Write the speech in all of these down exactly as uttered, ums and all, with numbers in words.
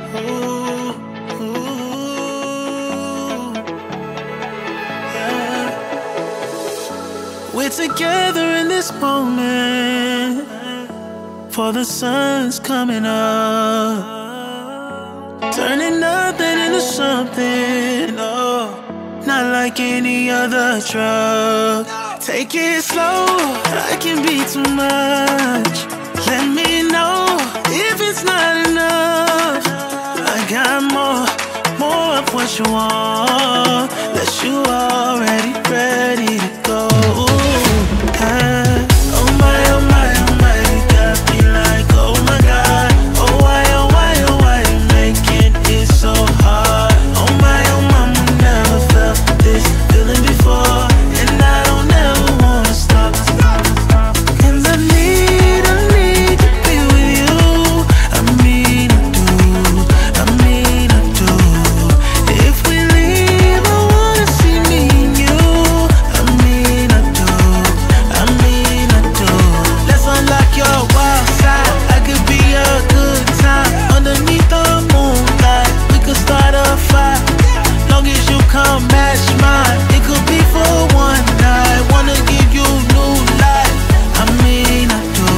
Ooh, ooh, yeah. We're together in this moment, for the sun's coming up, turning nothing into something. Oh, not like any other drug. Take it slow, I can be too much. Let me know if it's not enough. I got more, more of what you want, that you already ready to go. Ooh, ah. Oh my, oh my, oh my, you got me like, oh my God. Oh why, oh why, oh why you making it so hard? Oh my, oh mama, never felt this feeling before, and I don't ever wanna stop. And I need, I need to be with you. I mean I do, I mean I do. If we leave, I wanna see me and you. I mean I do, I mean I do. Let's unlock your wild side. I could be a good time underneath the moonlight. We could start a fire, long as you come match mine. It could be for one night. Wanna give you new life. I mean I do.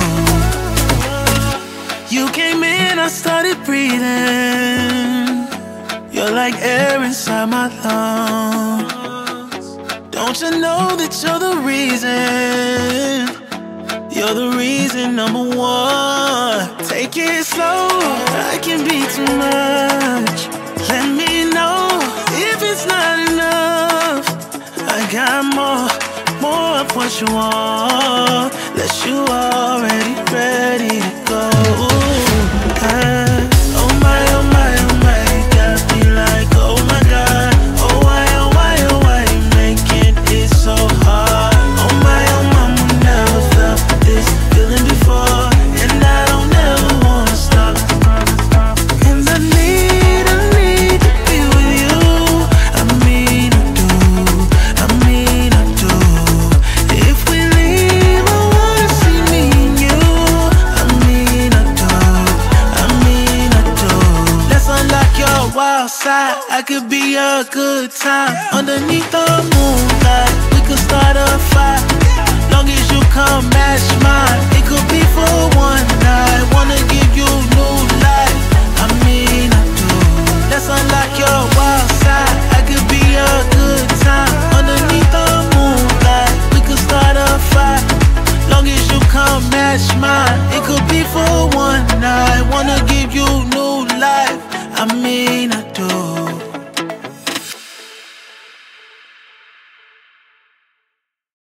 You came in, I started breathing. You're like air inside my lungs. Don't you know that you're the reason? You're the reason, number one. Take it slow, I can be too much. Let me know if it's not enough. I got more, more of what you want, that you already ready to go. Ooh, ah. Oh my, oh my, oh my, you got me like, oh my God. Oh why, oh why, oh why you making it so hard? Oh my, oh mama, never felt this feeling before, and I don't ever wanna stop. And I need, I need to be with you. I mean I do, I mean I do. If we leave, I wanna see me and you. I mean I do, I mean I do. Let's unlock your wild side. I could be a good time underneath the moonlight. We could start a fire, long as you come match mine. It could be for one night. Wanna give you new life. I mean I do. Let's unlock your wild side. I could be a good time underneath the moonlight. We could start a fire, long as you come match mine. It could be for one night. Wanna give you new life. I mean